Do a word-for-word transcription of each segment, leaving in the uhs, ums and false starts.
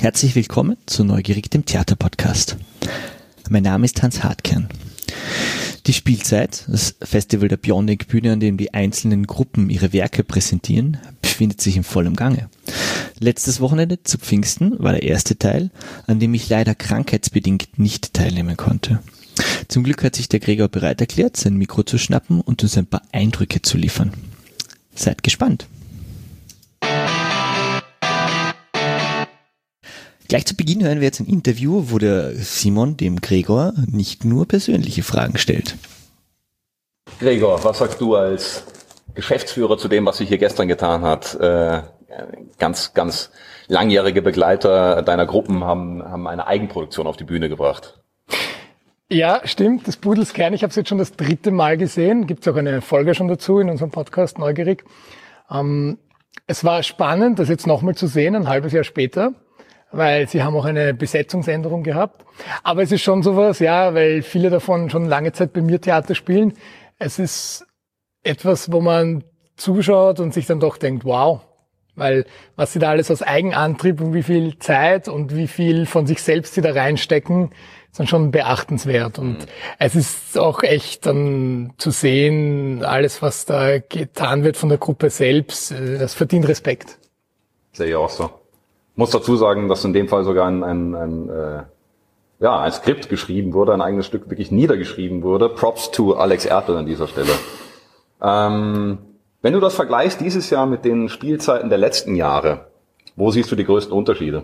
Herzlich willkommen zu Neugierig, dem Theaterpodcast. Mein Name ist Hans Hartkern. Die Spielzeit, das Festival der Bionic Bühne, an dem die einzelnen Gruppen ihre Werke präsentieren, befindet sich in vollem Gange. Letztes Wochenende zu Pfingsten war der erste Teil, an dem ich leider krankheitsbedingt nicht teilnehmen konnte. Zum Glück hat sich der Gregor bereit erklärt, sein Mikro zu schnappen und uns ein paar Eindrücke zu liefern. Seid gespannt. Gleich zu Beginn hören wir jetzt ein Interview, wo der Simon dem Gregor nicht nur persönliche Fragen stellt. Gregor, was sagst du als Geschäftsführer zu dem, was sich hier gestern getan hat? Äh, ganz, ganz langjährige Begleiter deiner Gruppen haben, haben eine Eigenproduktion auf die Bühne gebracht. Ja, stimmt, das Pudelskern, ich habe es jetzt schon das dritte Mal gesehen. Gibt es auch eine Folge schon dazu in unserem Podcast Neugierig. Ähm, es war spannend, das jetzt nochmal zu sehen, ein halbes Jahr später, weil sie haben auch eine Besetzungsänderung gehabt. Aber es ist schon sowas, ja, weil viele davon schon lange Zeit bei mir Theater spielen. Es ist etwas, wo man zuschaut und sich dann doch denkt, wow, weil was sie da alles aus Eigenantrieb und wie viel Zeit und wie viel von sich selbst sie da reinstecken, ist dann schon beachtenswert. Und mhm. es ist auch echt dann zu sehen, alles, was da getan wird von der Gruppe selbst, das verdient Respekt. Sehe ich auch so. Ich muss dazu sagen, dass in dem Fall sogar ein, ein, ein, äh, ja, ein Skript geschrieben wurde, ein eigenes Stück wirklich niedergeschrieben wurde. Props to Alex Ertel an dieser Stelle. Ähm, wenn du das vergleichst dieses Jahr mit den Spielzeiten der letzten Jahre, wo siehst du die größten Unterschiede?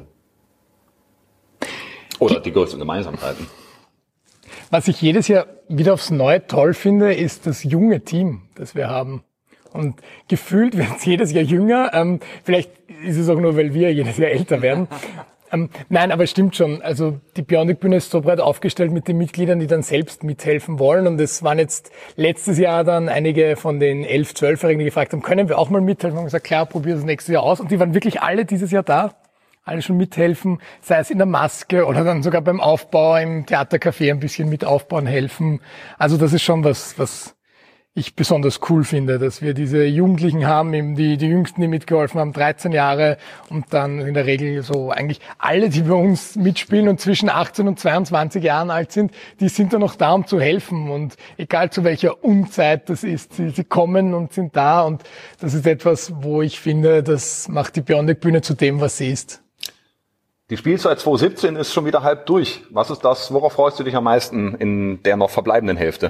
Oder die größten Gemeinsamkeiten? Was ich jedes Jahr wieder aufs Neue toll finde, ist das junge Team, das wir haben. Und gefühlt wird es jedes Jahr jünger. Ähm, vielleicht ist es auch nur, weil wir jedes Jahr älter werden. ähm, nein, aber es stimmt schon. Also die Bionic Bühne ist so breit aufgestellt mit den Mitgliedern, die dann selbst mithelfen wollen. Und es waren jetzt letztes Jahr dann einige von den elf-, zwölfjährigen, die gefragt haben, können wir auch mal mithelfen? Und gesagt, klar, probier das nächstes Jahr aus. Und die waren wirklich alle dieses Jahr da. Alle schon mithelfen, sei es in der Maske oder dann sogar beim Aufbau im Theatercafé ein bisschen mit aufbauen helfen. Also das ist schon was, was ich besonders cool finde, dass wir diese Jugendlichen haben, eben die, die Jüngsten, die mitgeholfen haben, dreizehn Jahre und dann in der Regel so eigentlich alle, die bei uns mitspielen und zwischen achtzehn und zweiundzwanzig Jahren alt sind, die sind dann noch da, um zu helfen und egal zu welcher Unzeit das ist, sie, sie kommen und sind da und das ist etwas, wo ich finde, das macht die Bionic Bühne zu dem, was sie ist. Die Spielzeit zwanzig siebzehn ist schon wieder halb durch. Was ist das, worauf freust du dich am meisten in der noch verbleibenden Hälfte?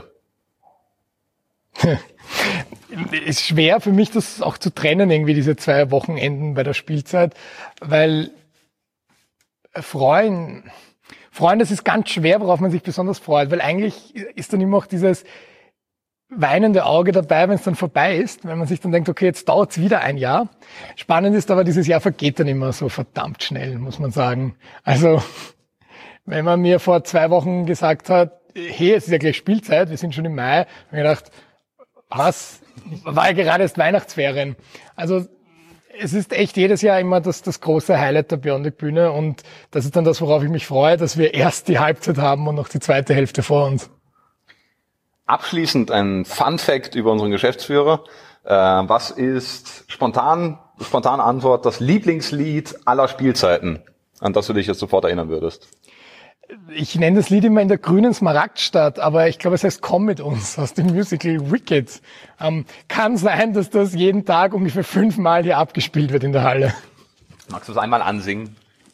Ist schwer für mich, das auch zu trennen, irgendwie diese zwei Wochenenden bei der Spielzeit, weil freuen, freuen, das ist ganz schwer, worauf man sich besonders freut, weil eigentlich ist dann immer auch dieses weinende Auge dabei, wenn es dann vorbei ist, wenn man sich dann denkt, okay, jetzt dauert es wieder ein Jahr. Spannend ist aber, dieses Jahr vergeht dann immer so verdammt schnell, muss man sagen. Also, wenn man mir vor zwei Wochen gesagt hat, hey, es ist ja gleich Spielzeit, wir sind schon im Mai, habe ich gedacht, was? War ja gerade erst Weihnachtsferien. Also es ist echt jedes Jahr immer das, das große Highlight der Bionic Bühne und das ist dann das, worauf ich mich freue, dass wir erst die Halbzeit haben und noch die zweite Hälfte vor uns. Abschließend ein Fun-Fact über unseren Geschäftsführer. Äh, was ist spontan, spontane Antwort, das Lieblingslied aller Spielzeiten, an das du dich jetzt sofort erinnern würdest? Ich nenne das Lied immer in der grünen Smaragdstadt, aber ich glaube, es heißt Komm mit uns aus dem Musical Wicked. Ähm, kann sein, dass das jeden Tag ungefähr fünfmal hier abgespielt wird in der Halle. Magst du es einmal ansingen?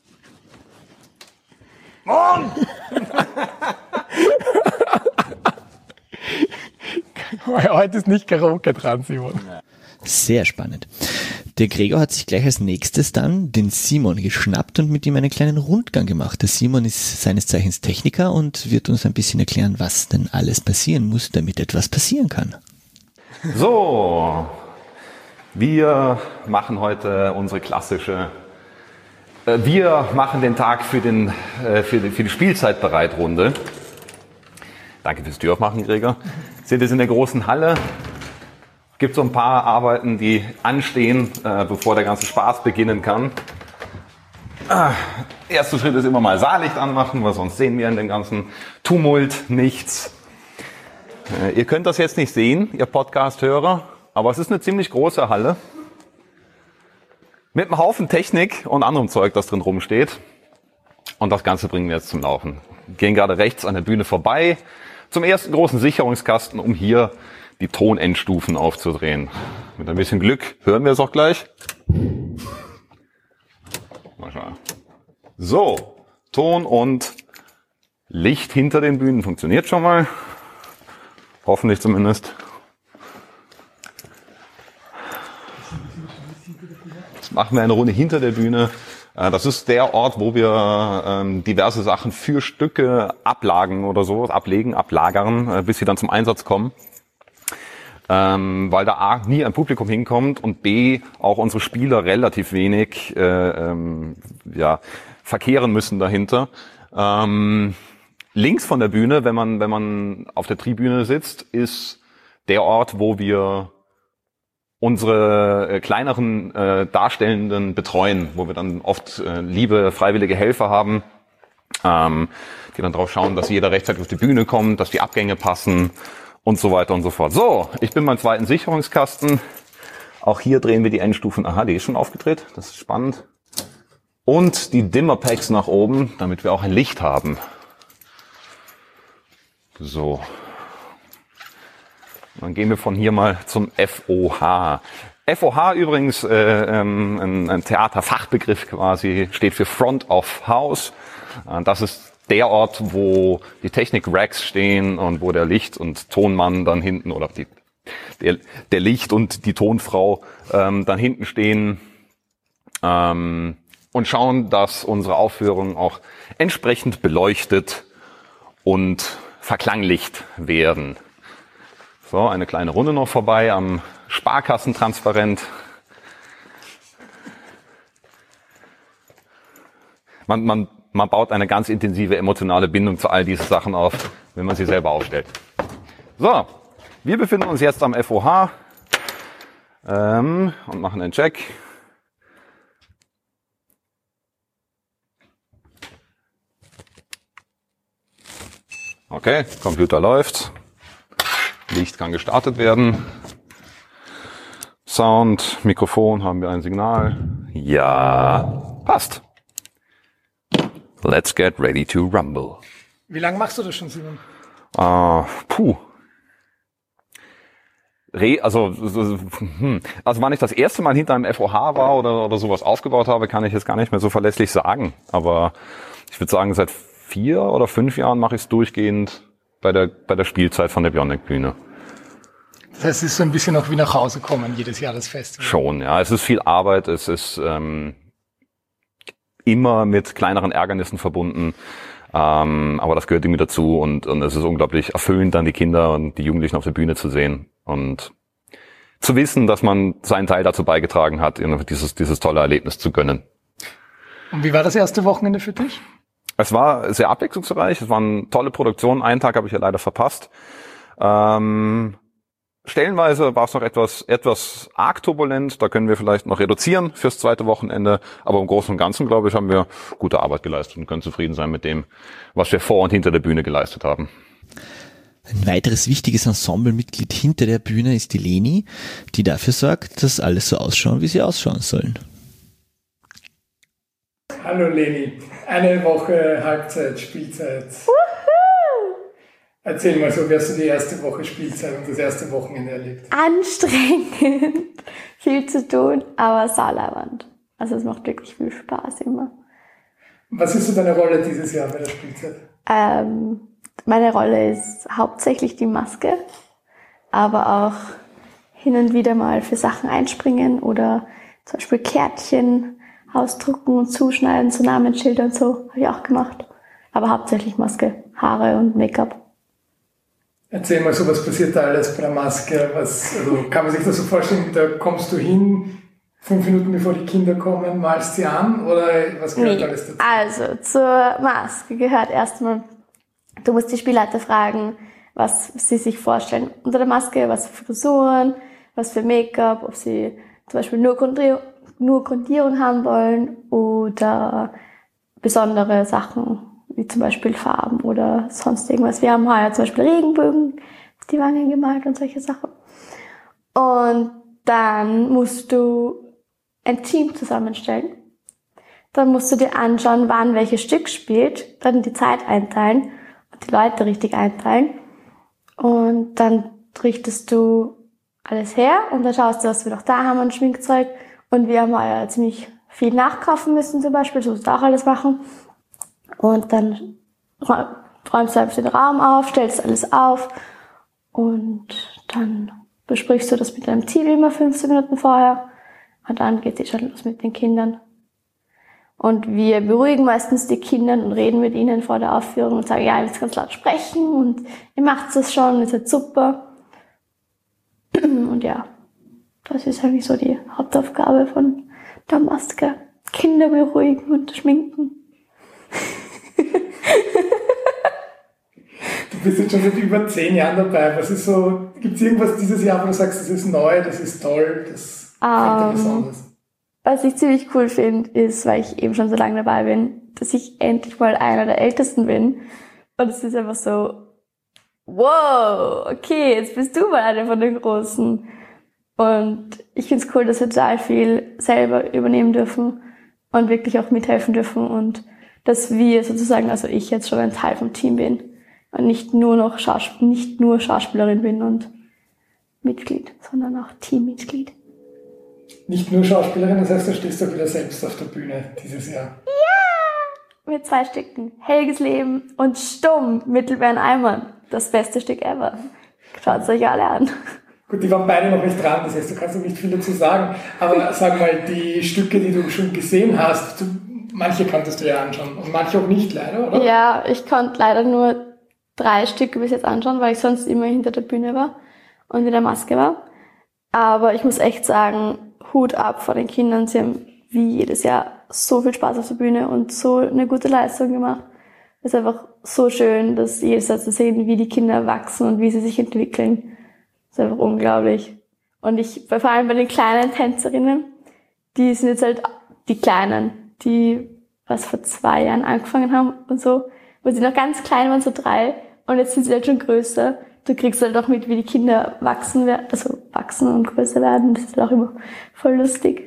Morgen! Heute ist nicht Karaoke dran, Simon. Sehr spannend. Der Gregor hat sich gleich als nächstes dann den Simon geschnappt und mit ihm einen kleinen Rundgang gemacht. Der Simon ist seines Zeichens Techniker und wird uns ein bisschen erklären, was denn alles passieren muss, damit etwas passieren kann. So, wir machen heute unsere klassische, äh, wir machen den Tag für, den, äh, für, die, für die Spielzeitbereitrunde. Danke fürs Türaufmachen, Gregor. Sind jetzt in der großen Halle. Gibt so ein paar Arbeiten, die anstehen, äh, bevor der ganze Spaß beginnen kann. Ah, erster Schritt ist immer mal Saallicht anmachen, weil sonst sehen wir in dem ganzen Tumult nichts. Äh, ihr könnt das jetzt nicht sehen, ihr Podcast-Hörer, aber es ist eine ziemlich große Halle. Mit einem Haufen Technik und anderem Zeug, das drin rumsteht. Und das Ganze bringen wir jetzt zum Laufen. Wir gehen gerade rechts an der Bühne vorbei zum ersten großen Sicherungskasten, um hier die Tonendstufen aufzudrehen. Mit ein bisschen Glück hören wir es auch gleich. Mal schauen. So, Ton und Licht hinter den Bühnen funktioniert schon mal. Hoffentlich zumindest. Jetzt machen wir eine Runde hinter der Bühne. Das ist der Ort, wo wir ähm, diverse Sachen für Stücke ablagen oder so, ablegen, ablagern, äh, bis sie dann zum Einsatz kommen. Ähm, weil da A, nie ein Publikum hinkommt und B, auch unsere Spieler relativ wenig äh, ähm, ja, verkehren müssen dahinter. Ähm, links von der Bühne, wenn man, wenn man auf der Tribüne sitzt, ist der Ort, wo wir unsere äh, kleineren äh, Darstellenden betreuen, wo wir dann oft äh, liebe, freiwillige Helfer haben, ähm, die dann drauf schauen, dass jeder rechtzeitig auf die Bühne kommt, dass die Abgänge passen und so weiter und so fort. So, ich bin beim zweiten Sicherungskasten. Auch hier drehen wir die Endstufen. Aha, die ist schon aufgedreht, das ist spannend. Und die Dimmer-Packs nach oben, damit wir auch ein Licht haben. So. Dann gehen wir von hier mal zum F O H. F O H übrigens, äh, ähm, ein, ein Theaterfachbegriff quasi, steht für Front of House. Äh, das ist der Ort, wo die Technik-Racks stehen und wo der Licht- und Tonmann dann hinten oder die, der, der Licht- und die Tonfrau ähm, dann hinten stehen ähm, und schauen, dass unsere Aufführungen auch entsprechend beleuchtet und verklanglicht werden. So, eine kleine Runde noch vorbei am Sparkassentransparent. Man, man, man baut eine ganz intensive emotionale Bindung zu all diesen Sachen auf, wenn man sie selber aufstellt. So, wir befinden uns jetzt am F O H ähm, und machen einen Check. Okay, Computer läuft. Licht kann gestartet werden. Sound, Mikrofon, haben wir ein Signal? Ja, passt. Let's get ready to rumble. Wie lange machst du das schon, Simon? Uh, puh. Re, also, hm. also wann ich das erste Mal hinter einem F O H war oder, oder sowas aufgebaut habe, kann ich jetzt gar nicht mehr so verlässlich sagen. Aber ich würde sagen, seit vier oder fünf Jahren mache ich es durchgehend bei der, bei der Spielzeit von der Bionic-Bühne. Das heißt, es ist so ein bisschen auch wie nach Hause kommen, jedes Jahr das Festival. Schon, ja. Es ist viel Arbeit, es ist ähm, immer mit kleineren Ärgernissen verbunden. Ähm, aber das gehört irgendwie dazu und, und es ist unglaublich erfüllend, dann die Kinder und die Jugendlichen auf der Bühne zu sehen und zu wissen, dass man seinen Teil dazu beigetragen hat, dieses, dieses tolle Erlebnis zu gönnen. Und wie war das erste Wochenende für dich? Es war sehr abwechslungsreich, es waren tolle Produktionen. Einen Tag habe ich ja leider verpasst. Ähm, stellenweise war es noch etwas etwas arg turbulent, da können wir vielleicht noch reduzieren fürs zweite Wochenende, aber im Großen und Ganzen, glaube ich, haben wir gute Arbeit geleistet und können zufrieden sein mit dem, was wir vor und hinter der Bühne geleistet haben. Ein weiteres wichtiges Ensemblemitglied hinter der Bühne ist die Leni, die dafür sorgt, dass alles so ausschauen, wie sie ausschauen sollen. Hallo Leni, eine Woche Halbzeit, Spielzeit. Woohoo! Erzähl mal so, wie hast du die erste Woche Spielzeit und das erste Wochenende erlebt? Anstrengend, viel zu tun, aber sauleiwand. Also es macht wirklich viel Spaß immer. Was ist so deine Rolle dieses Jahr bei der Spielzeit? Ähm, meine Rolle ist hauptsächlich die Maske, aber auch hin und wieder mal für Sachen einspringen oder zum Beispiel Kärtchen ausdrucken und zuschneiden, so Namensschilder und so, habe ich auch gemacht. Aber hauptsächlich Maske, Haare und Make-up. Erzähl mal so, was passiert da alles bei der Maske? Was, also kann man sich das so vorstellen, da kommst du hin, fünf Minuten bevor die Kinder kommen, malst sie an oder was gehört nee. alles dazu? Also zur Maske gehört erstmal, du musst die Spielleiter fragen, was sie sich vorstellen unter der Maske, was für Frisuren, was für Make-up, ob sie zum Beispiel nur Grundierung, nur Grundierung haben wollen oder besondere Sachen, wie zum Beispiel Farben oder sonst irgendwas. Wir haben heuer zum Beispiel Regenbögen auf die Wangen gemalt und solche Sachen. Und dann musst du ein Team zusammenstellen. Dann musst du dir anschauen, wann welches Stück spielt, dann die Zeit einteilen und die Leute richtig einteilen. Und dann richtest du alles her und dann schaust du, was wir noch da haben an Schminkzeug. Und wir haben ja ziemlich viel nachkaufen müssen zum Beispiel, so musst du auch alles machen. Und dann räumst du einfach den Raum auf, stellst alles auf und dann besprichst du das mit deinem Team immer fünfzehn Minuten vorher und dann geht es schon los mit den Kindern. Und wir beruhigen meistens die Kinder und reden mit ihnen vor der Aufführung und sagen, ja, ihr müsst ganz laut sprechen und ihr macht das schon, ihr seid super. Und ja, das ist eigentlich so die Hauptaufgabe von der Maske. Kinder beruhigen und schminken. Du bist jetzt schon seit über zehn Jahren dabei. Was ist so, gibt es irgendwas dieses Jahr, wo du sagst, das ist neu, das ist toll, das um, fand ich besonders? Was ich ziemlich cool finde, ist, weil ich eben schon so lange dabei bin, dass ich endlich mal einer der Ältesten bin. Und es ist einfach so, wow, okay, jetzt bist du mal einer von den Großen. Und ich finde es cool, dass wir total viel selber übernehmen dürfen und wirklich auch mithelfen dürfen und dass wir sozusagen, also ich jetzt schon ein Teil vom Team bin und nicht nur noch Schaus- nicht nur Schauspielerin bin und Mitglied, sondern auch Teammitglied. Nicht nur Schauspielerin, das heißt, du stehst auch wieder selbst auf der Bühne dieses Jahr. Ja! Mit zwei Stücken. Helges Leben und Stumm, Mittelbeeren Eimern. Das beste Stück ever. Schaut es euch alle an. Gut, die waren beide noch nicht dran, das heißt, du kannst noch nicht viel dazu sagen. Aber sag mal, die Stücke, die du schon gesehen hast, du, manche konntest du ja anschauen und manche auch nicht leider, oder? Ja, ich konnte leider nur drei Stücke bis jetzt anschauen, weil ich sonst immer hinter der Bühne war und in der Maske war. Aber ich muss echt sagen, Hut ab vor den Kindern. Sie haben wie jedes Jahr so viel Spaß auf der Bühne und so eine gute Leistung gemacht. Es ist einfach so schön, das jedes Jahr zu sehen, wie die Kinder wachsen und wie sie sich entwickeln. Das ist einfach unglaublich. Und ich, vor allem bei den kleinen Tänzerinnen, die sind jetzt halt die Kleinen, die was vor zwei Jahren angefangen haben und so, wo sie noch ganz klein waren, so drei, und jetzt sind sie halt schon größer. Du kriegst halt auch mit, wie die Kinder wachsen werden, also wachsen und größer werden. Das ist auch immer voll lustig.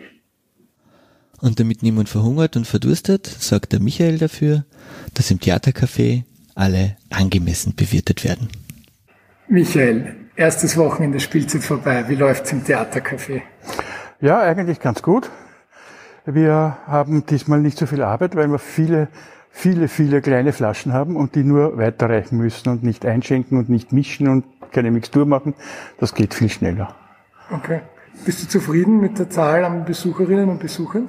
Und damit niemand verhungert und verdurstet, sorgt der Michael dafür, dass im Theatercafé alle angemessen bewirtet werden. Michael, erstes Wochenende Spielzeit vorbei. Wie läuft's im Theatercafé? Ja, eigentlich ganz gut. Wir haben diesmal nicht so viel Arbeit, weil wir viele viele, viele kleine Flaschen haben und die nur weiterreichen müssen und nicht einschenken und nicht mischen und keine Mixtur machen. Das geht viel schneller. Okay. Bist du zufrieden mit der Zahl an Besucherinnen und Besuchern?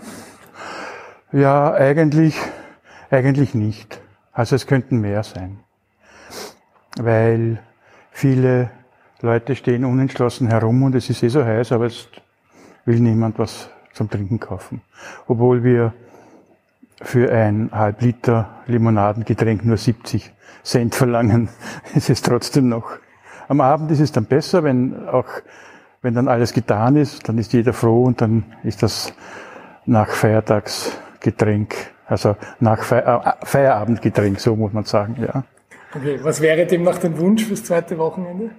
Ja, eigentlich, eigentlich nicht. Also es könnten mehr sein. Weil viele Leute stehen unentschlossen herum und es ist eh so heiß, aber es will niemand was zum Trinken kaufen. Obwohl wir für ein halb Liter Limonadengetränk nur siebzig Cent verlangen. Es ist trotzdem noch. Am Abend ist es dann besser, wenn auch, wenn dann alles getan ist, dann ist jeder froh und dann ist das nach Feiertagsgetränk, also nach Feierabendgetränk, so muss man sagen, ja. Okay, was wäre demnach dein Wunsch fürs zweite Wochenende?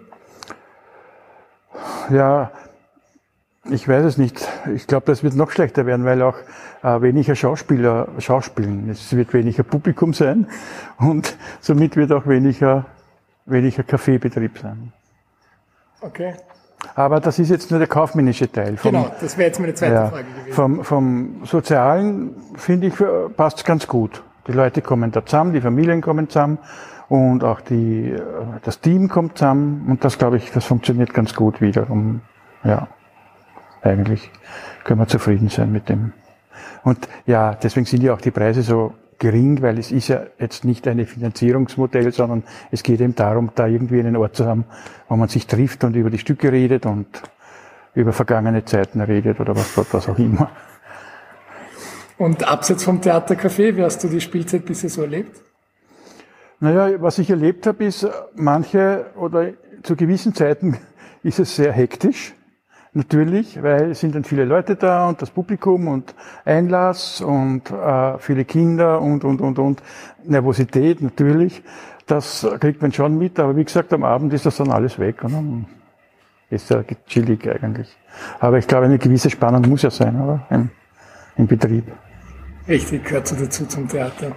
Ja, ich weiß es nicht. Ich glaube, das wird noch schlechter werden, weil auch äh, weniger Schauspieler schauspielen. Es wird weniger Publikum sein und somit wird auch weniger, weniger Kaffeebetrieb sein. Okay. Aber das ist jetzt nur der kaufmännische Teil. Vom, genau, das wäre jetzt meine zweite ja, Frage gewesen. Vom, vom Sozialen, finde ich, passt es ganz gut. Die Leute kommen da zusammen, die Familien kommen zusammen und auch die, das Team kommt zusammen und das, glaube ich, das funktioniert ganz gut wiederum. Ja. Eigentlich können wir zufrieden sein mit dem. Und ja, deswegen sind ja auch die Preise so gering, weil es ist ja jetzt nicht ein Finanzierungsmodell, sondern es geht eben darum, da irgendwie einen Ort zu haben, wo man sich trifft und über die Stücke redet und über vergangene Zeiten redet oder was, was auch immer. Und abseits vom Theatercafé, wie hast du die Spielzeit bisher so erlebt? Naja, was ich erlebt habe, ist, manche oder zu gewissen Zeiten ist es sehr hektisch. Natürlich, weil es sind dann viele Leute da und das Publikum und Einlass und äh, viele Kinder und, und, und, und Nervosität natürlich. Das kriegt man schon mit, aber wie gesagt, am Abend ist das dann alles weg und dann ist ja chillig eigentlich. Aber ich glaube, eine gewisse Spannung muss ja sein, oder? Im, im Betrieb. Richtig, gehört so dazu zum Theater.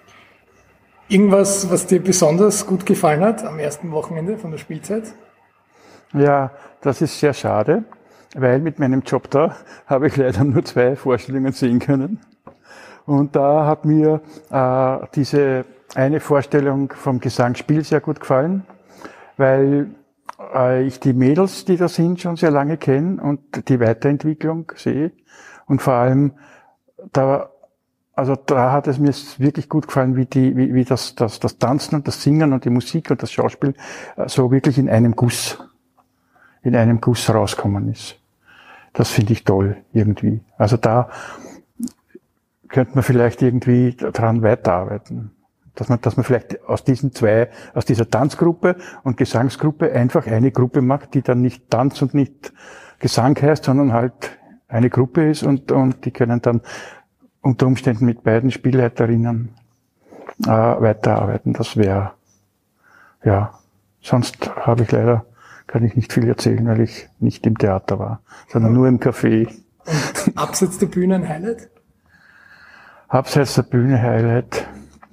Irgendwas, was dir besonders gut gefallen hat am ersten Wochenende von der Spielzeit? Ja, das ist sehr schade, weil mit meinem Job da habe ich leider nur zwei Vorstellungen sehen können. Und da hat mir äh, diese eine Vorstellung vom Gesangsspiel sehr gut gefallen, weil äh, ich die Mädels, die da sind, schon sehr lange kenne und die Weiterentwicklung sehe. Und vor allem, da, also da hat es mir wirklich gut gefallen, wie die, wie, wie das, das, das Tanzen und das Singen und die Musik und das Schauspiel äh, so wirklich in einem Guss, in einem Guss rauskommen ist. Das finde ich toll, irgendwie. Also da könnte man vielleicht irgendwie dran weiterarbeiten. Dass man, dass man vielleicht aus diesen zwei, aus dieser Tanzgruppe und Gesangsgruppe einfach eine Gruppe macht, die dann nicht Tanz und nicht Gesang heißt, sondern halt eine Gruppe ist und, und die können dann unter Umständen mit beiden Spielleiterinnen äh, weiterarbeiten. Das wäre, ja, sonst habe ich leider, kann ich nicht viel erzählen, weil ich nicht im Theater war, sondern nur im Café. Und abseits der Bühne ein Highlight? Abseits der Bühne Highlight.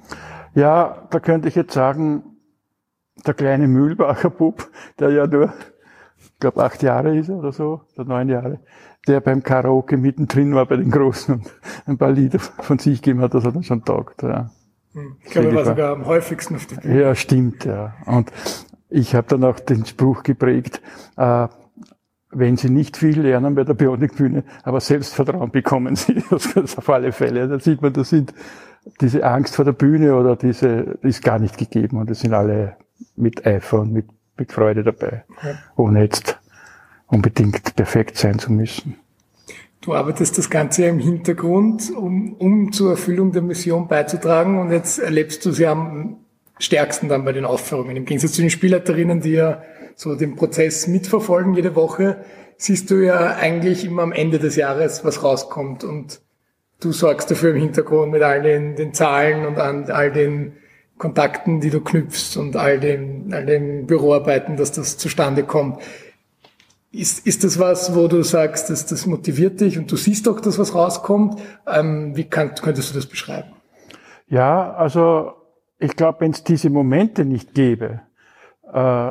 Ja, da könnte ich jetzt sagen, der kleine Mühlbacher Bub, der ja nur, ich glaube, acht Jahre ist er oder so, oder neun Jahre, der beim Karaoke mittendrin war bei den Großen und ein paar Lieder von sich gegeben hat, das hat er schon taugt. Ja. Ich glaube, er war sogar am häufigsten auf der Bühne. Ja, stimmt, ja. Und ich habe dann auch den Spruch geprägt, äh, wenn Sie nicht viel lernen bei der Bionik-Bühne, aber Selbstvertrauen bekommen Sie, das auf alle Fälle. Da sieht man, das sind diese Angst vor der Bühne oder diese, ist gar nicht gegeben und es sind alle mit Eifer und mit, mit Freude dabei, ja. Ohne jetzt unbedingt perfekt sein zu müssen. Du arbeitest das Ganze ja im Hintergrund, um, um zur Erfüllung der Mission beizutragen und jetzt erlebst du sie am stärksten dann bei den Aufführungen. Im Gegensatz zu den Spielleiterinnen, die ja so den Prozess mitverfolgen jede Woche, siehst du ja eigentlich immer am Ende des Jahres, was rauskommt und du sorgst dafür im Hintergrund mit all den, den Zahlen und an all den Kontakten, die du knüpfst und all den, all den Büroarbeiten, dass das zustande kommt. Ist, ist das was, wo du sagst, dass das motiviert dich und du siehst auch, dass was rauskommt? Ähm, wie kann, könntest du das beschreiben? Ja, also ich glaube, wenn es diese Momente nicht gäbe, äh,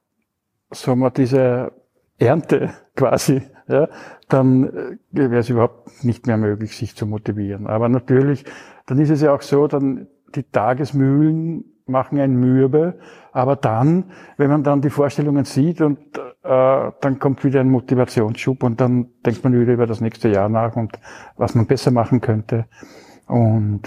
sagen wir, diese Ernte quasi, ja, dann wäre es überhaupt nicht mehr möglich, sich zu motivieren. Aber natürlich, dann ist es ja auch so, dann die Tagesmühlen machen einen mürbe, aber dann, wenn man dann die Vorstellungen sieht und äh, dann kommt wieder ein Motivationsschub und dann denkt man wieder über das nächste Jahr nach und was man besser machen könnte. Und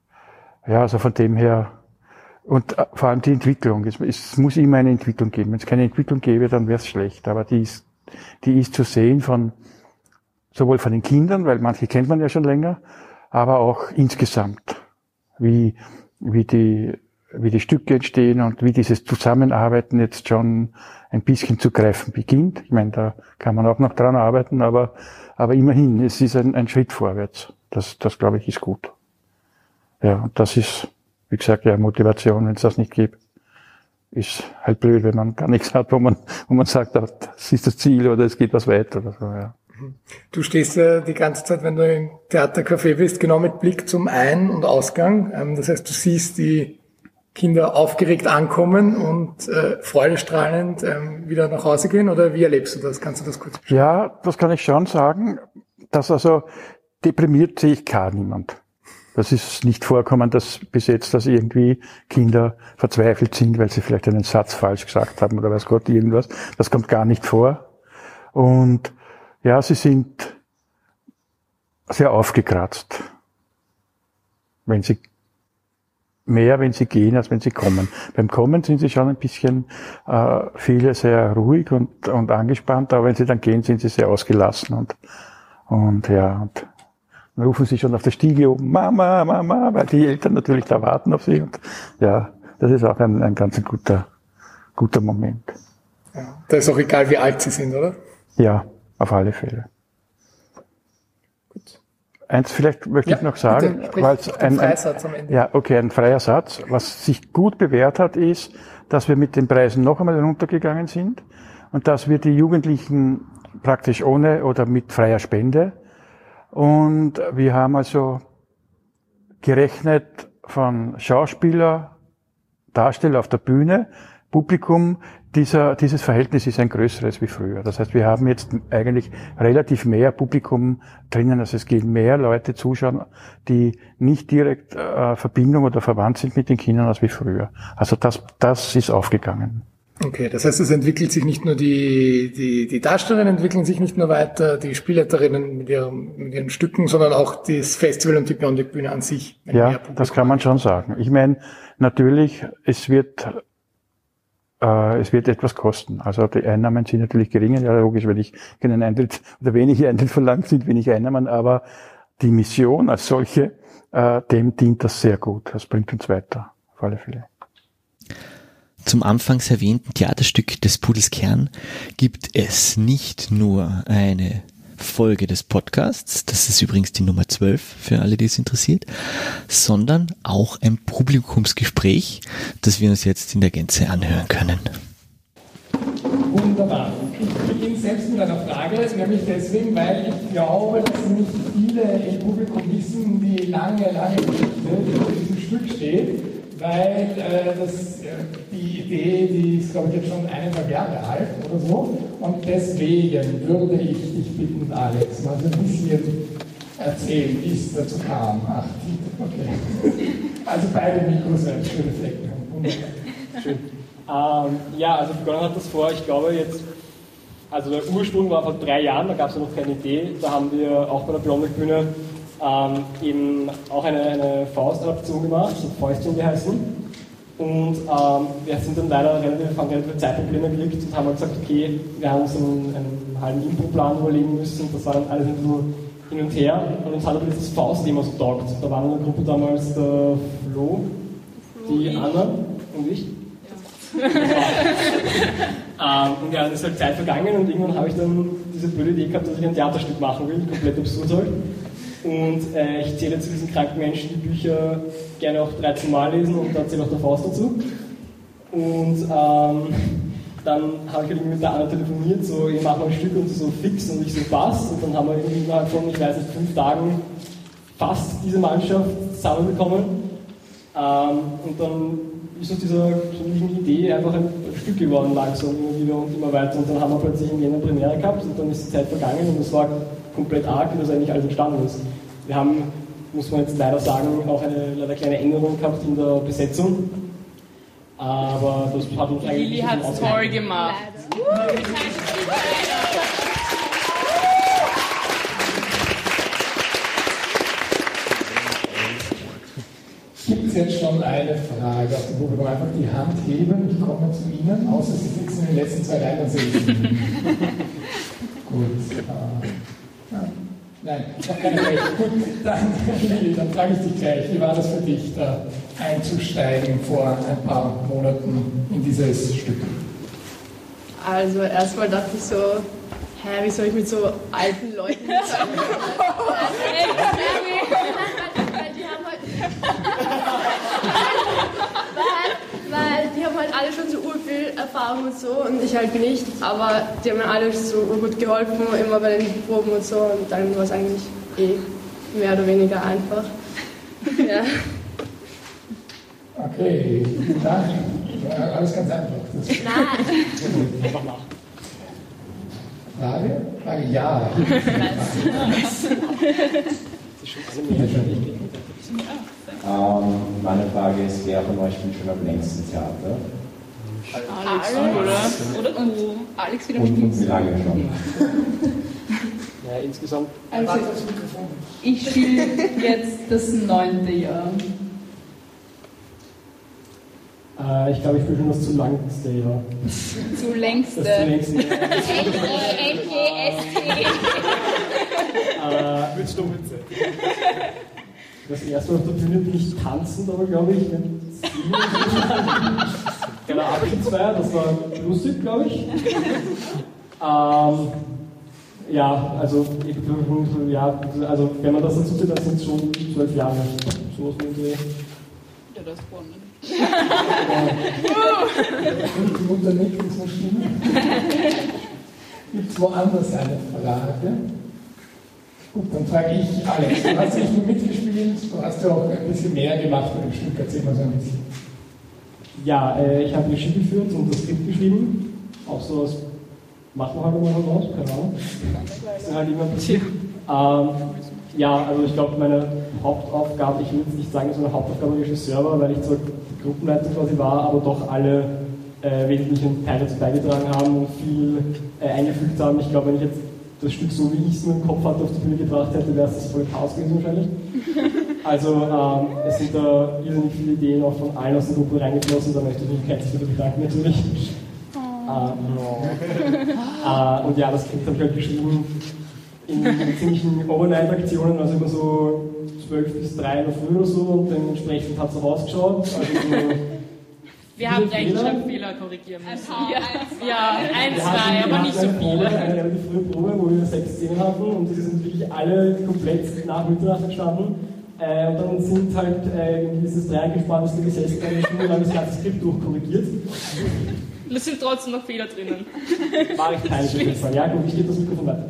ja, also von dem her, und vor allem die Entwicklung. Es, es muss immer eine Entwicklung geben. Wenn es keine Entwicklung gäbe, dann wäre es schlecht. Aber die ist, die ist zu sehen von, sowohl von den Kindern, weil manche kennt man ja schon länger, aber auch insgesamt, wie, wie die, wie die Stücke entstehen und wie dieses Zusammenarbeiten jetzt schon ein bisschen zu greifen beginnt. Ich meine, da kann man auch noch dran arbeiten, aber, aber immerhin, es ist ein, ein Schritt vorwärts. Das, das glaube ich, ist gut. Ja, und das ist, wie gesagt, ja, Motivation, wenn es das nicht gibt, ist halt blöd, wenn man gar nichts hat, wo man, wo man sagt, das ist das Ziel oder es geht was weiter oder so, ja. Du stehst ja die ganze Zeit, wenn du im Theatercafé bist, genau mit Blick zum Ein- und Ausgang. Das heißt, du siehst die Kinder aufgeregt ankommen und äh, freudestrahlend ähm, wieder nach Hause gehen, oder wie erlebst du das? Kannst du das kurz beschreiben? Ja, das kann ich schon sagen, dass also deprimiert sehe ich gar niemand. Das ist nicht vorkommen, dass bis jetzt, dass irgendwie Kinder verzweifelt sind, weil sie vielleicht einen Satz falsch gesagt haben oder weiß Gott irgendwas. Das kommt gar nicht vor. Und ja, sie sind sehr aufgekratzt. Wenn sie, mehr wenn sie gehen, als wenn sie kommen. Beim Kommen sind sie schon ein bisschen, äh, viele sehr ruhig und, und angespannt, aber wenn sie dann gehen, sind sie sehr ausgelassen und, und ja, und dann rufen sie schon auf der Stiege oben, Mama, Mama, weil die Eltern natürlich da warten auf sie. Und ja, das ist auch ein, ein ganz guter, guter Moment. Ja, da ist auch egal, wie alt sie sind, oder? Ja, auf alle Fälle. Gut. Eins vielleicht möchte ja, ich noch sagen, weil es ein, ein, am Ende. Ja, okay, ein freier Satz. Was sich gut bewährt hat, ist, dass wir mit den Preisen noch einmal runtergegangen sind und dass wir die Jugendlichen praktisch ohne oder mit freier Spende. Und wir haben also gerechnet von Schauspieler, Darsteller auf der Bühne, Publikum, dieser, dieses Verhältnis ist ein größeres wie früher. Das heißt, wir haben jetzt eigentlich relativ mehr Publikum drinnen, also es gehen mehr Leute zuschauen, die nicht direkt äh, Verbindung oder verwandt sind mit den Kindern als wie früher. Also das, das ist aufgegangen. Okay, das heißt, es entwickelt sich nicht nur die, die, die Darstellerinnen entwickeln sich nicht nur weiter, die Spielleiterinnen mit ihren, mit ihren Stücken, sondern auch das Festival und die Bionic-Bühne an sich. Ja, das kann man schon sagen. Ich meine, natürlich, es wird, äh, es wird etwas kosten. Also die Einnahmen sind natürlich geringer. Ja, logisch, wenn ich keinen Eintritt oder wenig Eintritt verlangt, sind wenig Einnahmen, aber die Mission als solche, äh, dem dient das sehr gut. Das bringt uns weiter, auf alle Fälle. Zum anfangs erwähnten Theaterstück des Pudels Kern gibt es nicht nur eine Folge des Podcasts, das ist übrigens die Nummer zwölf für alle, die es interessiert, sondern auch ein Publikumsgespräch, das wir uns jetzt in der Gänze anhören können. Wunderbar. Ich beginne selbst mit einer Frage, nämlich deswegen, weil ich glaube, dass nicht viele im Publikum wissen, die lange, lange Geschichte, die auf diesem Stück steht, weil äh, das, äh, die Idee, die ist, glaube ich, jetzt schon eineinhalb Jahre alt oder so. Und deswegen würde ich dich bitten, Alex, mal so ein bisschen erzählen, wie es dazu kam. Ach, okay. Also beide Mikros werden schöne Flecken haben. Wunderbar. Schön. Ähm, ja, also begonnen hat das vor, ich glaube jetzt, also der Ursprung war vor drei Jahren, da gab es ja noch keine Idee. Da haben wir auch bei der Bionic-Bühne Ähm, eben auch eine, eine Faust-Adaption gemacht, so Fäustchen geheißen. Und ähm, wir sind dann leider relativ, haben relativ Zeitprobleme gekriegt und haben dann gesagt, okay, wir haben uns einen, einen halben Impro-Plan überlegen müssen. Das war dann alles nur hin und her. Und uns hat aber dieses Faust-Thema so taugt. Da waren in der Gruppe damals der Flo, die Anna und ich. Ja. ähm, und ja, dann ist halt Zeit vergangen und irgendwann habe ich dann diese blöde Idee gehabt, dass ich ein Theaterstück machen will, komplett absurd halt. Und äh, ich zähle zu diesen kranken Menschen, die Bücher gerne auch dreizehn Mal lesen und da zählt auch der Faust dazu. Und ähm, dann habe ich halt mit der Anna telefoniert, so, ich mache mal ein Stück und so fix und ich so passt. Und dann haben wir irgendwie innerhalb von, ich weiß nicht, fünf Tagen fast diese Mannschaft zusammenbekommen. Ähm, und dann ist aus dieser so Idee einfach ein Stück geworden langsam, immer wieder und immer weiter. Und dann haben wir plötzlich in Jänner Premiere gehabt und dann ist die Zeit vergangen und es war komplett arg, wie das eigentlich alles entstanden ist. Wir haben, muss man jetzt leider sagen, auch eine leider kleine Änderung gehabt in der Besetzung. Aber das hat uns eigentlich... Lili hat es toll gemacht. Gibt es jetzt schon eine Frage aus dem Publikum? Einfach die Hand heben, ich komme zu Ihnen, außer Sie sitzen in den letzten zwei Reihen, dann sehe ich Sie. Gut. Äh, ja. Nein, ich habe keine Recht. Gut, dann, Lili, dann frage ich dich gleich, wie war das für dich, da einzusteigen vor ein paar Monaten in dieses Stück? Also erstmal dachte ich so, hä, wie soll ich mit so alten Leuten sagen? Weil die haben halt... weil die haben halt alle schon so urviel Erfahrung und so und ich halt nicht, aber die haben mir alle so gut geholfen, immer bei den Proben und so und dann war es eigentlich eh mehr oder weniger einfach. Ja. Okay, vielen Dank. Ja, alles ganz einfach. Nein. Einfach nach. Frage? Frage ja. Ähm, meine Frage ist, wer von euch spielt schon am längsten Theater? Alex, oder? Oder du. Alex wieder mit Und, und wie lange schon? Ja, insgesamt. Also, ich spiele jetzt das neunte Jahr. Äh, ich glaube, ich spiele schon das zu langste Jahr. Zu längste. Das zu längste Jahr. N G S T. Willst du Witze? Das erste Mal auf der Bühne bin ich tanzend, aber glaube ich, wenn genau, Abschiedsfeier, das war lustig, glaube ich. Ähm, ja, also, ja, also wenn man das dazu sieht, dann sind es schon zwölf Jahre. So was mit Dreh. Ja, das gewonnen. Und die Mutter nickt, das muss stimmen. Gibt es woanders eine Frage? Gut, dann frage ich Alex. Du hast nicht nur mitgespielt, gespielt, du hast ja auch ein bisschen mehr gemacht bei dem Stück, erzähl mal so ein bisschen. Ja, äh, ich habe Regie geführt und das Skript geschrieben, auch so was machen wir halt immer noch raus, keine Ahnung. Das ist halt immer passiert. Ähm, ja, also ich glaube, meine Hauptaufgabe, ich will jetzt nicht sagen, dass meine Hauptaufgabe Regisseur war, weil ich zwar die Gruppenleitung quasi war, aber doch alle äh, wesentlichen Teile dazu beigetragen haben und viel äh, eingefügt haben. Ich glaube, wenn ich jetzt das Stück so, wie ich es mir im Kopf hatte, auf die Bühne gebracht hätte, wäre es das voll Chaos gewesen wahrscheinlich. Also ähm, es sind da irrsinnig viele Ideen auch von allen aus der Gruppe reingeflossen, da möchte ich mich herzlich dafür bedanken natürlich. Ähm, äh, und ja, das Skript habe ich halt geschrieben in ziemlichen Overnight-Aktionen, also immer so zwölf bis drei in der Früh oder so, und dementsprechend hat es auch ausgeschaut. Also so wir haben Rechtschreibfehler korrigieren müssen. Ja, ja ein, zwei, aber nicht so viele. Eine relativ frühe Probe, wo wir sechs Szenen hatten, und die sind wirklich alle komplett nach Mitternacht entstanden. Äh, und dann sind halt äh, dieses dreieingespannte gesessen, eine Stunde lang das ganze Skript durchkorrigiert. Es sind trotzdem noch Fehler drinnen. War ich keine Fehler. Ja gut, ich gebe das Mikrofon weiter.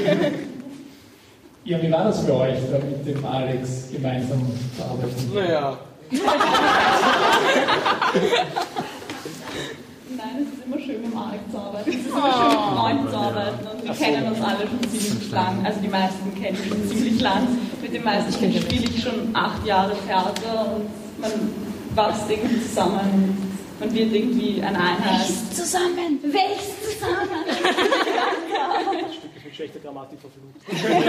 Ja, wie war das für euch, da mit dem Alex gemeinsam zu arbeiten? Naja. Nein, es ist immer schön, mit dem Alex zu arbeiten. Es ist immer schön, mit Freunden zu arbeiten. Und wir kennen uns alle schon ziemlich lang. Also die meisten kennen mich schon ziemlich lang. Mit den meisten spiele ich schon acht Jahre Theater und man wächst irgendwie zusammen. Man wird irgendwie eine Einheit. Wächst zusammen! Wächst zusammen! Das Stück ist mit schlechter Grammatik verflucht.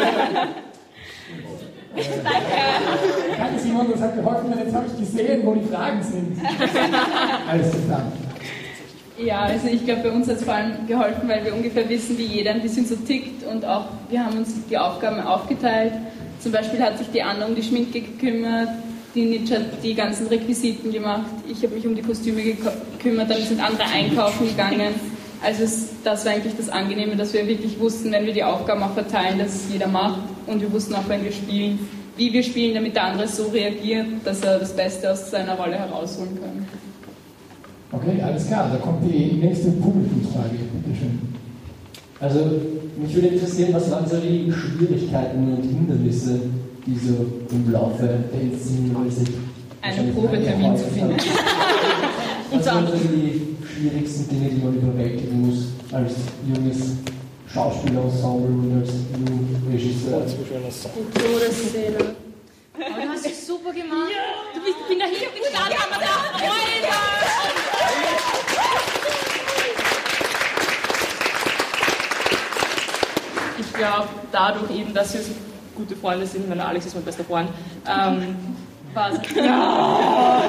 Danke! Danke Simon, das hat geholfen, jetzt habe ich gesehen, wo die Fragen sind. Alles klar. Ja, also ich glaube, bei uns hat es vor allem geholfen, weil wir ungefähr wissen, wie jeder ein bisschen so tickt, und auch wir haben uns die Aufgaben aufgeteilt. Zum Beispiel hat sich die Anna um die Schminke gekümmert, die Nitsch hat die ganzen Requisiten gemacht, ich habe mich um die Kostüme gekümmert, dann sind andere einkaufen gegangen. Also es, das war eigentlich das Angenehme, dass wir wirklich wussten, wenn wir die Aufgaben auch verteilen, dass es jeder macht, und wir wussten auch, wenn wir spielen, wie wir spielen, damit der andere so reagiert, dass er das Beste aus seiner Rolle herausholen kann. Okay, alles klar, da kommt die nächste Publikumsfrage, bitte schön. Also mich würde interessieren, was waren so die Schwierigkeiten und Hindernisse, die so im Laufe der Inszenierung sind? Einen Probetermin zu finden. Was sind so die schwierigsten Dinge, die man überwältigen muss als junges Schauspielerensemble und als junger Regisseur? Die Todesszene. Aber du hast es super gemacht. Ja. Du bist, bin da hier, bin da, da, da, Freude! Ich glaube, dadurch eben, dass wir so gute Freunde sind, weil Alex ist mein bester Freund, ähm, war es ja.